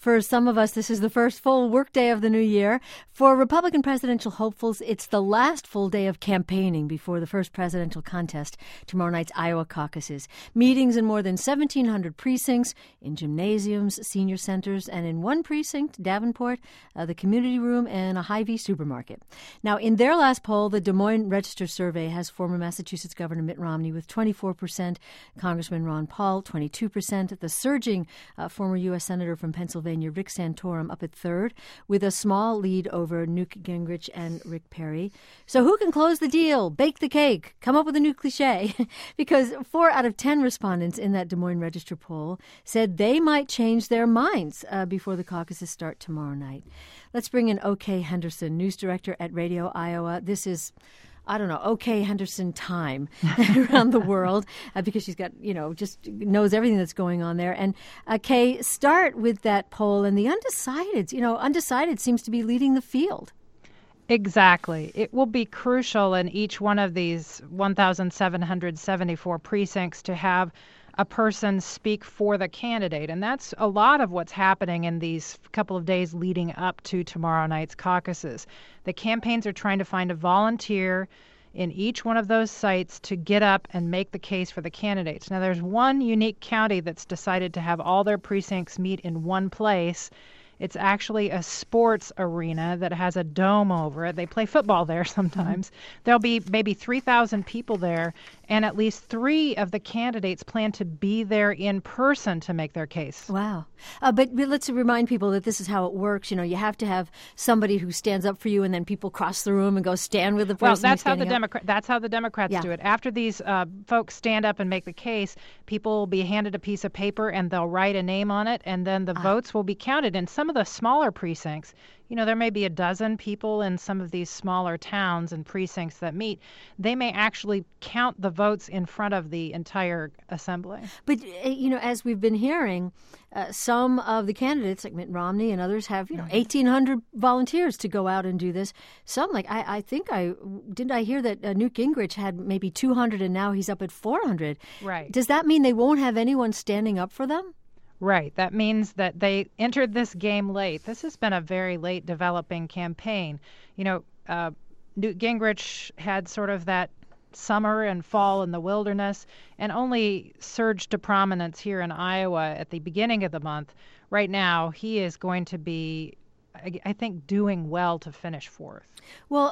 For some of us, this is the first full workday of the new year. For Republican presidential hopefuls, it's the last full day of campaigning before the first presidential contest, tomorrow night's Iowa caucuses. Meetings in more than 1,700 precincts, in gymnasiums, senior centers, and in one precinct, Davenport, the community room, and a Hy-Vee supermarket. Now, in their last poll, the Des Moines Register survey has former Massachusetts Governor Mitt Romney with 24%, Congressman Ron Paul, 22%, the surging former U.S. Senator from Pennsylvania, Rick Santorum, up at third, with a small lead over Newt Gingrich and Rick Perry. So who can close the deal, bake the cake, come up with a new cliche? Because 4 out of 10 respondents in that Des Moines Register poll said they might change their minds before the caucuses start tomorrow night. Let's bring in O.K. Henderson, news director at Radio Iowa. This is, I don't know, O.K. Henderson time around the world because she's got, just knows everything that's going on there. And Kay, start with that poll and the undecideds. Undecided seems to be leading the field. Exactly. It will be crucial in each one of these 1,774 precincts to have a person speak for the candidate. And that's a lot of what's happening in these couple of days leading up to tomorrow night's caucuses. The campaigns are trying to find a volunteer in each one of those sites to get up and make the case for the candidates. Now, there's one unique county that's decided to have all their precincts meet in one place. It's actually a sports arena that has a dome over it. They play football there sometimes. There'll be maybe 3,000 people there, and at least 3 of the candidates plan to be there in person to make their case. Wow. But let's remind people that this is how it works. You have to have somebody who stands up for you, and then people cross the room and go stand with the person. Well, that's how the Democrats do it. After these folks stand up and make the case, people will be handed a piece of paper, and they'll write a name on it, and then the votes will be counted. And some of the smaller precincts, there may be a dozen people in some of these smaller towns and precincts that meet. They may actually count the votes in front of the entire assembly. But, as we've been hearing, some of the candidates, like Mitt Romney and others, have, 1,800 volunteers to go out and do this. Some, I hear that Newt Gingrich had maybe 200 and now he's up at 400. Right. Does that mean they won't have anyone standing up for them? Right. That means that they entered this game late. This has been a very late developing campaign. Newt Gingrich had sort of that summer and fall in the wilderness and only surged to prominence here in Iowa at the beginning of the month. Right now, he is going to be, I think, doing well to finish fourth. Well,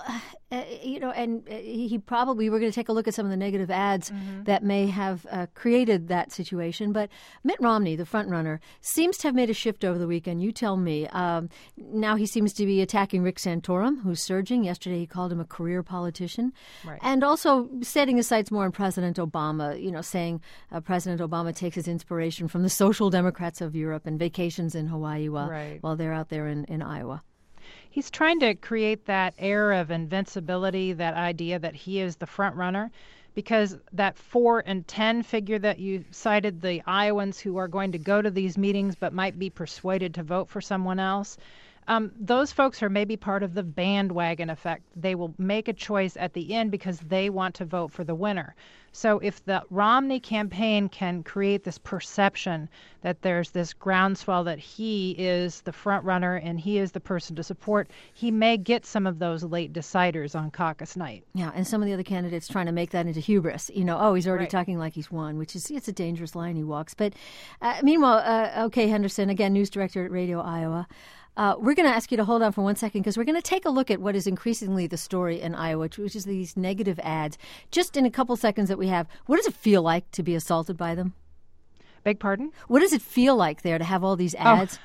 he probably, we're going to take a look at some of the negative ads that may have created that situation. But Mitt Romney, the front runner, seems to have made a shift over the weekend. You tell me. Now he seems to be attacking Rick Santorum, who's surging. Yesterday he called him a career politician. Right. And also setting his sights more on President Obama, saying President Obama takes his inspiration from the social democrats of Europe and vacations in Hawaii while they're out there in Iowa. He's trying to create that air of invincibility, that idea that he is the front runner, because that 4 and 10 figure that you cited, the Iowans who are going to go to these meetings but might be persuaded to vote for someone else, those folks are maybe part of the bandwagon effect. They will make a choice at the end because they want to vote for the winner. So if the Romney campaign can create this perception that there's this groundswell that he is the front runner and he is the person to support, he may get some of those late deciders on caucus night. Yeah, and some of the other candidates trying to make that into hubris. He's already talking like he's won, which is, it's a dangerous line he walks. But meanwhile, O.K. Henderson, again, news director at Radio Iowa, we're going to ask you to hold on for 1 second because we're going to take a look at what is increasingly the story in Iowa, which is these negative ads. Just in a couple seconds that we have, what does it feel like to be assaulted by them? Beg pardon? What does it feel like there to have all these ads?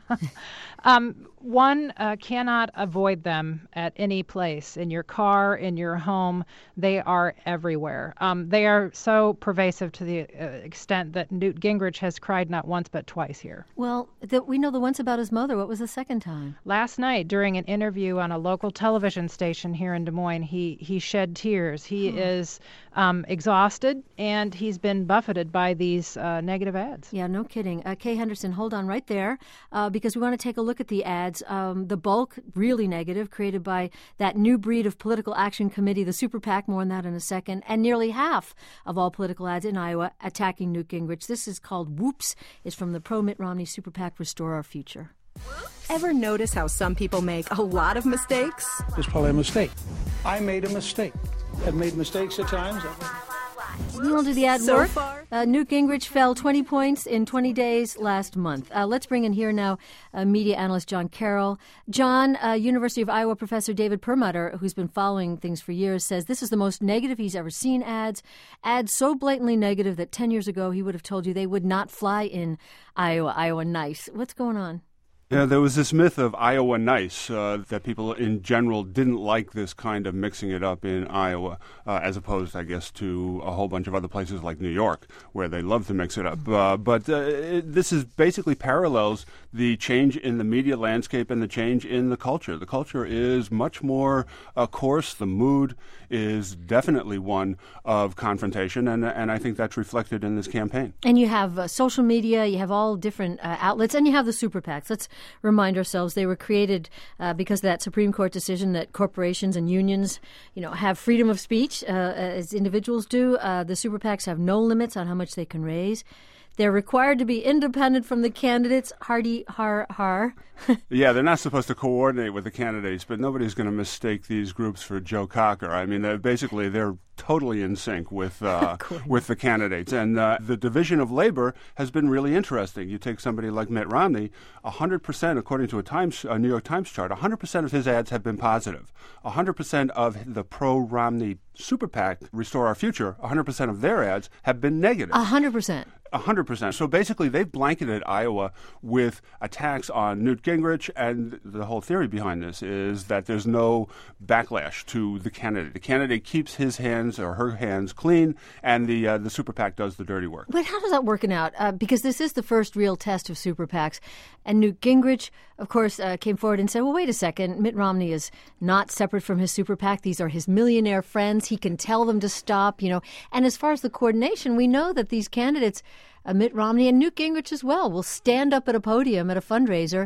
One cannot avoid them at any place, in your car, in your home. They are everywhere. They are so pervasive to the extent that Newt Gingrich has cried not once but twice here. Well, we know the once about his mother. What was the second time? Last night, during an interview on a local television station here in Des Moines, he shed tears. He is exhausted, and he's been buffeted by these negative ads. Yeah, no kidding. Kay Henderson, hold on right there because we want to take a look at the ads. The bulk, really negative, created by that new breed of political action committee, the Super PAC, more on that in a second, and nearly half of all political ads in Iowa attacking Newt Gingrich. This is called Whoops. It's from the pro-Mitt Romney Super PAC Restore Our Future. Ever notice how some people make a lot of mistakes? It's probably a mistake. I made a mistake. I've made mistakes at times. We'll do the ad So work. far. Newt Gingrich fell 20 points in 20 days last month. Let's bring in here now media analyst John Carroll. John, University of Iowa professor David Perlmutter, who's been following things for years, says this is the most negative he's ever seen ads so blatantly negative that 10 years ago he would have told you they would not fly in Iowa. Iowa nice. What's going on? Yeah, there was this myth of Iowa nice, that people in general didn't like this kind of mixing it up in Iowa, as opposed, I guess, to a whole bunch of other places like New York, where they love to mix it up. But this is basically parallels the change in the media landscape and the change in the culture. The culture is much more coarse. The mood is definitely one of confrontation, and I think that's reflected in this campaign. And you have social media, you have all different outlets, and you have the super PACs. Let's remind ourselves they were created because of that Supreme Court decision that corporations and unions, have freedom of speech as individuals do. The super PACs have no limits on how much they can raise. They're required to be independent from the candidates. Hardy, har, har. Yeah, they're not supposed to coordinate with the candidates, but nobody's going to mistake these groups for Joe Cocker. I mean, they're totally in sync with the candidates. And the division of labor has been really interesting. You take somebody like Mitt Romney, 100%, according to a New York Times chart, 100% of his ads have been positive. 100% of the pro-Romney super PAC, Restore Our Future, 100% of their ads have been negative. 100%. 100%. So basically, they've blanketed Iowa with attacks on Newt Gingrich, and the whole theory behind this is that there's no backlash to the candidate. The candidate keeps his hands or her hands clean, and the super PAC does the dirty work. But how does that work out? Because this is the first real test of super PACs. And Newt Gingrich, of course, came forward and said, well, wait a second, Mitt Romney is not separate from his super PAC. These are his millionaire friends. He can tell them to stop, And as far as the coordination, we know that these candidates, Mitt Romney and Newt Gingrich as well, will stand up at a podium at a fundraiser,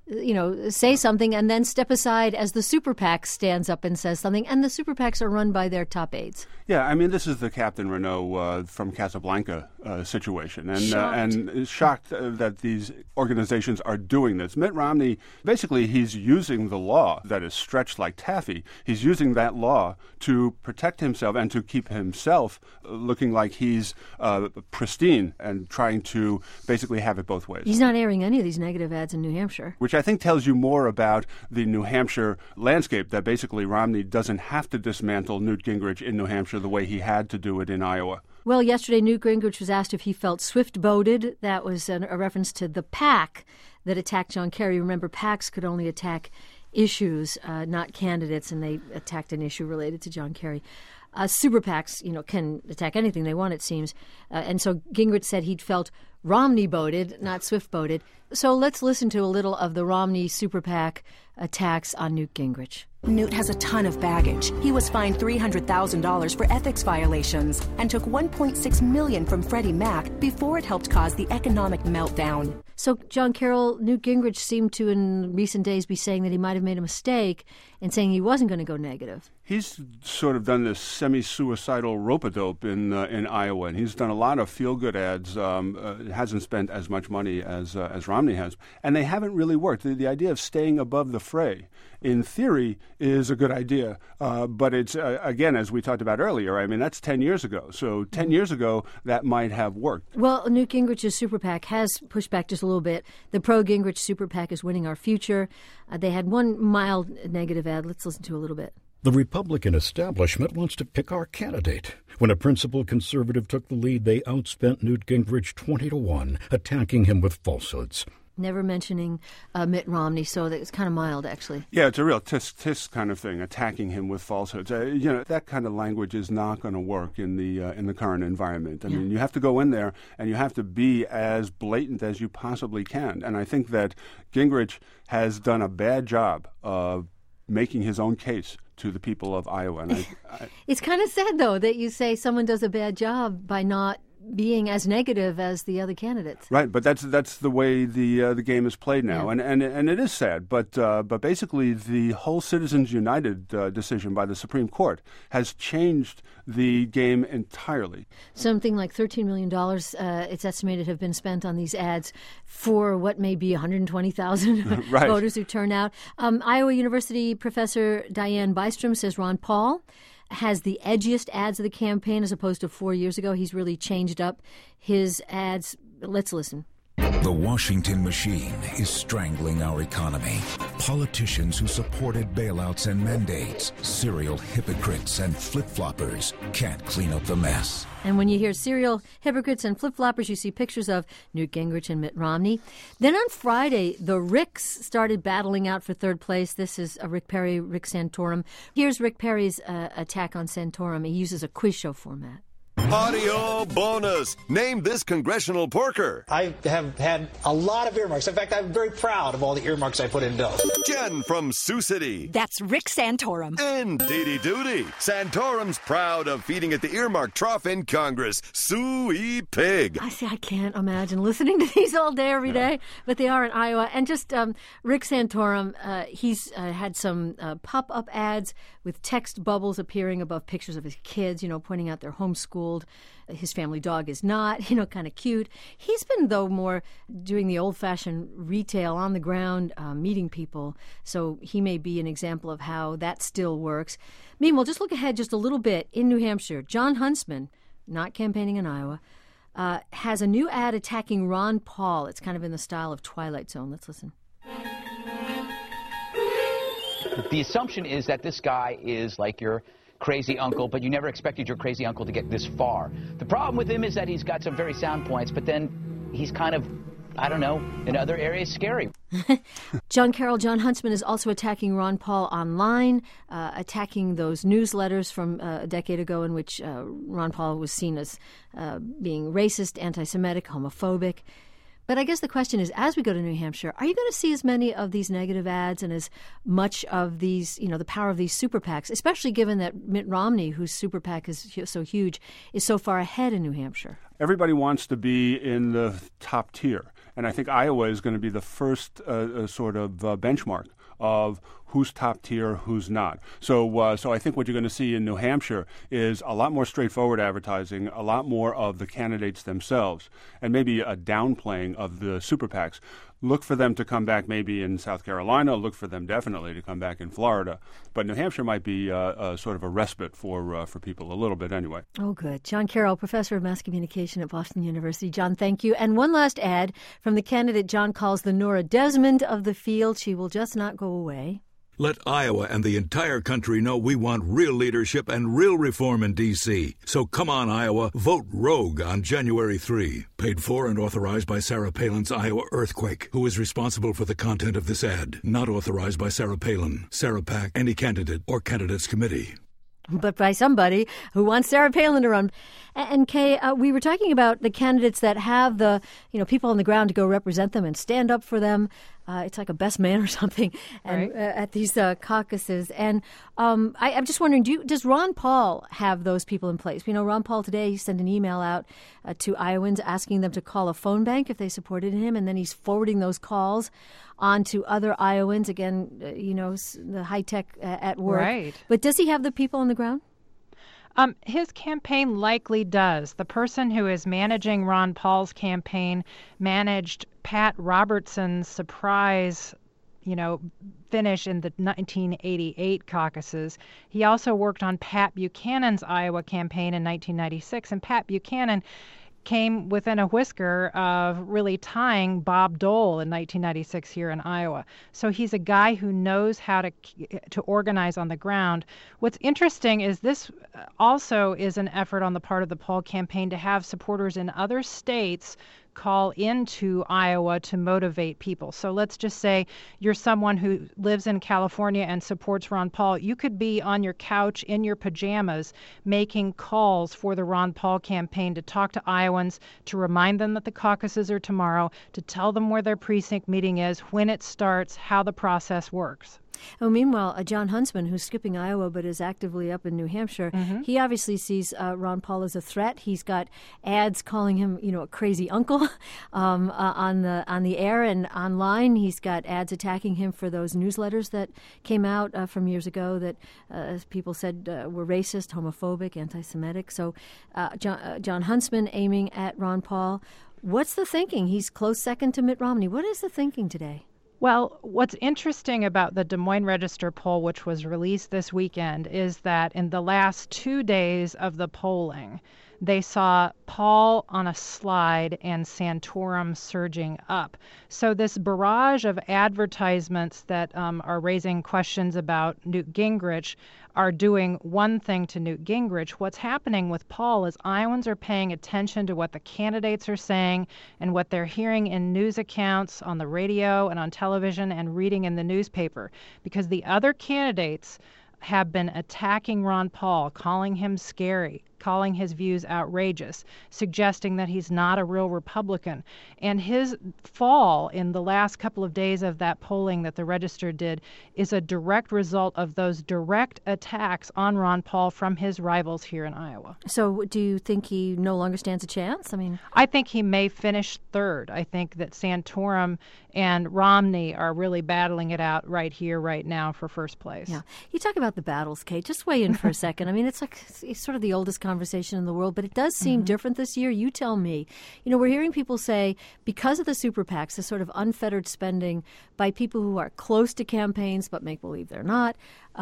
say something and then step aside as the super PAC stands up and says something. And the super PACs are run by their top aides. Yeah, I mean, this is the Captain Renault from Casablanca situation. And shocked that these organizations are doing this. Mitt Romney, basically, he's using the law that is stretched like taffy. He's using that law to protect himself and to keep himself looking like he's pristine and trying to basically have it both ways. He's not airing any of these negative ads in New Hampshire. Which I think tells you more about the New Hampshire landscape, that basically Romney doesn't have to dismantle Newt Gingrich in New Hampshire the way he had to do it in Iowa. Well, yesterday Newt Gingrich was asked if he felt swift-boated. That was a reference to the PAC that attacked John Kerry. Remember, PACs could only attack issues, not candidates, and they attacked an issue related to John Kerry. Super PACs, can attack anything they want, it seems. And so Gingrich said he'd felt Romney-boated, not swift-boated. So let's listen to a little of the Romney super PAC attacks on Newt Gingrich. Newt has a ton of baggage. He was fined $300,000 for ethics violations and took $1.6 million from Freddie Mac before it helped cause the economic meltdown. So, John Carroll, Newt Gingrich seemed to, in recent days, be saying that he might have made a mistake and saying he wasn't going to go negative. He's sort of done this semi-suicidal rope-a-dope in Iowa, and he's done a lot of feel-good ads. Hasn't spent as much money as Romney has, and they haven't really worked. The idea of staying above the fray, in theory, is a good idea, but it's, again, as we talked about earlier, I mean, that's 10 years ago. So 10 years ago, that might have worked. Well, Newt Gingrich's super PAC has pushed back just a little bit. The pro-Gingrich super PAC is Winning Our Future. They had one mild negative ad. Let's listen to a little bit. The Republican establishment wants to pick our candidate. When a principled conservative took the lead, they outspent Newt Gingrich 20-1, attacking him with falsehoods. Never mentioning Mitt Romney, so it's kind of mild, actually. Yeah, it's a real tisk kind of thing, attacking him with falsehoods. That kind of language is not going to work in the current environment. I mean, you have to go in there and you have to be as blatant as you possibly can. And I think that Gingrich has done a bad job of making his own case to the people of Iowa. And it's kind of sad, though, that you say someone does a bad job by not being as negative as the other candidates. Right, but that's the way the game is played now, Yeah. and it is sad. But basically, the whole Citizens United decision by the Supreme Court has changed the game entirely. Something like $13 million, it's estimated, have been spent on these ads for what may be 120,000 Right. voters who turn out. Iowa University professor Diane Bystrom says Ron Paul has the edgiest ads of the campaign as opposed to 4 years ago. He's really changed up his ads. Let's listen. The Washington machine is strangling our economy. Politicians who supported bailouts and mandates, serial hypocrites and flip-floppers can't clean up the mess. And when you hear serial hypocrites and flip-floppers, you see pictures of Newt Gingrich and Mitt Romney. Then on Friday, the Ricks started battling out for third place. This is Rick Perry, Rick Santorum. Here's Rick Perry's attack on Santorum. He uses a quiz show format. Audio bonus. Name this congressional porker. I have had a lot of earmarks. In fact, I'm very proud of all the earmarks I put in bills. Jen from Sioux City. That's Rick Santorum. And Dee Doody. Santorum's proud of feeding at the earmark trough in Congress. Suey Pig. I see. I can't imagine listening to these all day, every day, but they are in Iowa. And just Rick Santorum, he's had some pop-up ads with text bubbles appearing above pictures of his kids, pointing out they're homeschooled. His family dog is not, kind of cute. He's been, though, more doing the old-fashioned retail on the ground, meeting people. So he may be an example of how that still works. Meanwhile, just look ahead just a little bit in New Hampshire. Jon Huntsman, not campaigning in Iowa, has a new ad attacking Ron Paul. It's kind of in the style of Twilight Zone. Let's listen. The assumption is that this guy is like your crazy uncle, but you never expected your crazy uncle to get this far. The problem with him is that he's got some very sound points, but then he's kind of, I don't know, in other areas scary. Jon Huntsman is also attacking Ron Paul online, attacking those newsletters from a decade ago in which Ron Paul was seen as being racist, anti-Semitic, homophobic. But I guess the question is, as we go to New Hampshire, are you going to see as many of these negative ads and as much of these, the power of these super PACs, especially given that Mitt Romney, whose super PAC is so huge, is so far ahead in New Hampshire? Everybody wants to be in the top tier. And I think Iowa is going to be the first sort of benchmark of who's top tier, who's not. So I think what you're going to see in New Hampshire is a lot more straightforward advertising, a lot more of the candidates themselves, and maybe a downplaying of the super PACs. Look for them to come back maybe in South Carolina. Look for them definitely to come back in Florida. But New Hampshire might be sort of a respite for people a little bit anyway. Oh, good. John Carroll, professor of mass communication at Boston University. John, thank you. And one last ad from the candidate John calls the Nora Desmond of the field. She will just not go away. Let Iowa and the entire country know we want real leadership and real reform in D.C. So come on, Iowa, vote Rogue on January 3. Paid for and authorized by Sarah Palin's Iowa Earthquake, who is responsible for the content of this ad. Not authorized by Sarah Palin, Sarah PAC, any candidate, or candidates committee. But by somebody who wants Sarah Palin to run. And Kay, we were talking about the candidates that have the, people on the ground to go represent them and stand up for them. It's like a best man or something, and Right. At these caucuses. And I'm just wondering, does Ron Paul have those people in place? Ron Paul today, he sent an email out to Iowans asking them to call a phone bank if they supported him, and then he's forwarding those calls on to other Iowans. Again, the high tech at work. Right. But does he have the people on the ground? His campaign likely does. The person who is managing Ron Paul's campaign managed Pat Robertson's surprise, finish in the 1988 caucuses. He also worked on Pat Buchanan's Iowa campaign in 1996, and Pat Buchanan came within a whisker of really tying Bob Dole in 1996 here in Iowa. So he's a guy who knows how to organize on the ground. What's interesting is this also is an effort on the part of the Paul campaign to have supporters in other states call into Iowa to motivate people. So let's just say you're someone who lives in California and supports Ron Paul. You could be on your couch in your pajamas making calls for the Ron Paul campaign to talk to Iowans, to remind them that the caucuses are tomorrow, to tell them where their precinct meeting is, when it starts, how the process works. Oh, meanwhile, John Huntsman, who's skipping Iowa but is actively up in New Hampshire, he obviously sees Ron Paul as a threat. He's got ads calling him, a crazy uncle on the air and online. He's got ads attacking him for those newsletters that came out from years ago that people said were racist, homophobic, anti-Semitic. So John Huntsman aiming at Ron Paul. What's the thinking? He's close second to Mitt Romney. What is the thinking today? Well, what's interesting about the Des Moines Register poll, which was released this weekend, is that in the last 2 days of the polling, they saw Paul on a slide and Santorum surging up. So this barrage of advertisements that are raising questions about Newt Gingrich are doing one thing to Newt Gingrich. What's happening with Paul is Iowans are paying attention to what the candidates are saying and what they're hearing in news accounts on the radio and on television and reading in the newspaper, because the other candidates have been attacking Ron Paul, calling him scary, calling his views outrageous, suggesting that he's not a real Republican. And his fall in the last couple of days of that polling that the Register did is a direct result of those direct attacks on Ron Paul from his rivals here in Iowa. So do you think he no longer stands a chance? I think he may finish third. I think that Santorum and Romney are really battling it out right here, right now for first place. Yeah. You talk about the battles, Kate. Just weigh in for a second. It's sort of the oldest conversation in the world, but it does seem different this year. You tell me. We're hearing people say because of the super PACs, the sort of unfettered spending by people who are close to campaigns but make believe they're not,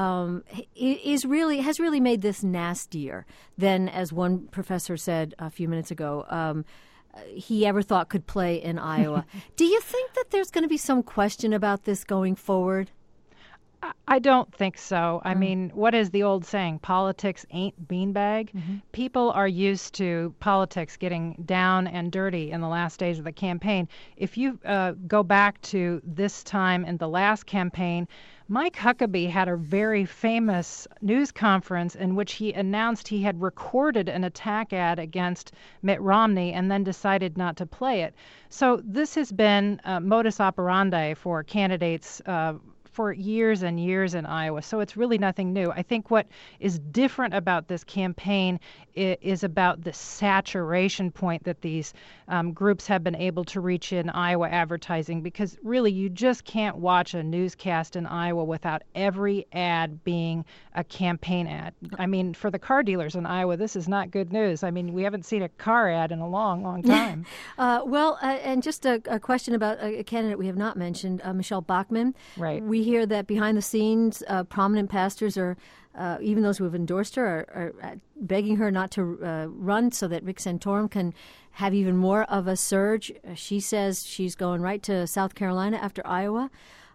has really made this nastier than, as one professor said a few minutes ago, he ever thought could play in Iowa. Do you think that there's going to be some question about this going forward? I don't think so. I mean, what is the old saying? Politics ain't beanbag. People are used to politics getting down and dirty in the last days of the campaign. If you go back to this time in the last campaign, Mike Huckabee had a very famous news conference in which he announced he had recorded an attack ad against Mitt Romney and then decided not to play it. So this has been modus operandi for candidates for years and years in Iowa. So it's really nothing new. I think what is different about this campaign is about the saturation point that these groups have been able to reach in Iowa advertising, because really you just can't watch a newscast in Iowa without every ad being a campaign ad. I mean, for the car dealers in Iowa, this is not good news. I mean, we haven't seen a car ad in a long, long time. And just a question about a candidate we have not mentioned, Michelle Bachmann. Right. We hear that behind the scenes, prominent pastors are, even those who have endorsed her, are begging her not to run so that Rick Santorum can have even more of a surge. She says she's going right to South Carolina after Iowa.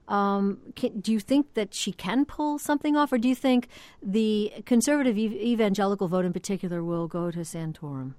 Do you think that she can pull something off, or do you think the conservative evangelical vote in particular will go to Santorum?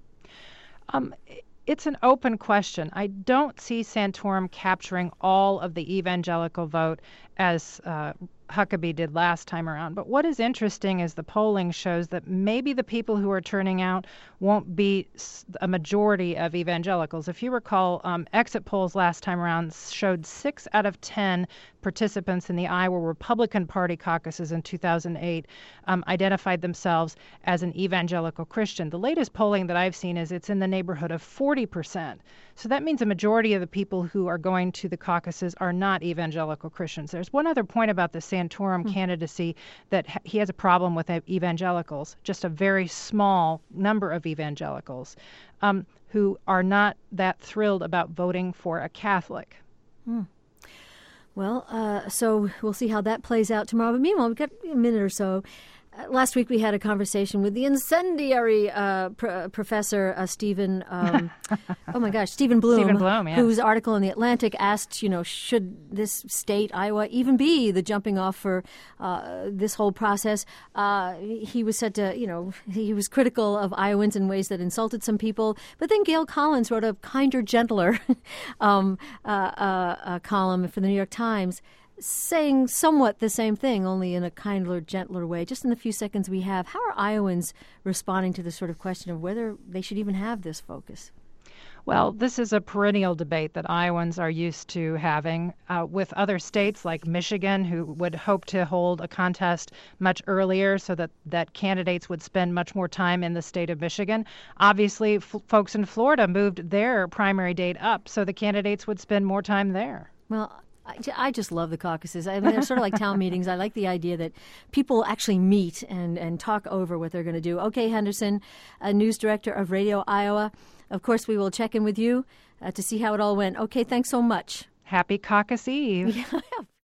It's an open question. I don't see Santorum capturing all of the evangelical vote as Huckabee did last time around. But what is interesting is the polling shows that maybe the people who are turning out won't be a majority of evangelicals. If you recall, exit polls last time around showed 6 out of 10 participants in the Iowa Republican Party caucuses in 2008 identified themselves as an evangelical Christian. The latest polling that I've seen is it's in the neighborhood of 40%. So that means a majority of the people who are going to the caucuses are not evangelical Christians. There's one other point about the Santorum candidacy, that he has a problem with evangelicals, just a very small number of evangelicals who are not that thrilled about voting for a Catholic. Well, so we'll see how that plays out tomorrow. But meanwhile, we've got a minute or so. Last week we had a conversation with the incendiary professor Stephen Stephen Bloom, whose article in The Atlantic asked, should this state, Iowa, even be the jumping off for this whole process? He was said to, he was critical of Iowans in ways that insulted some people. But then Gail Collins wrote a kinder, gentler column for the New York Times, saying somewhat the same thing, only in a kinder, gentler way. Just in the few seconds we have, how are Iowans responding to this sort of question of whether they should even have this focus? Well, this is a perennial debate that Iowans are used to having with other states like Michigan, who would hope to hold a contest much earlier so that candidates would spend much more time in the state of Michigan. Obviously, folks in Florida moved their primary date up so the candidates would spend more time there. Well, I just love the caucuses. I mean, they're sort of like town meetings. I like the idea that people actually meet and talk over what they're going to do. Okay, Henderson, news director of Radio Iowa. Of course, we will check in with you to see how it all went. Okay, thanks so much. Happy Caucus Eve. Yeah,